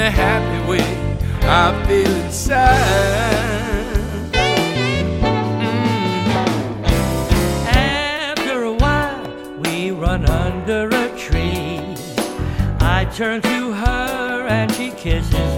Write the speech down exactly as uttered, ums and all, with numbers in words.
the happy way I feel inside. Mm. After a while, we run under a tree. I turn to her and she kisses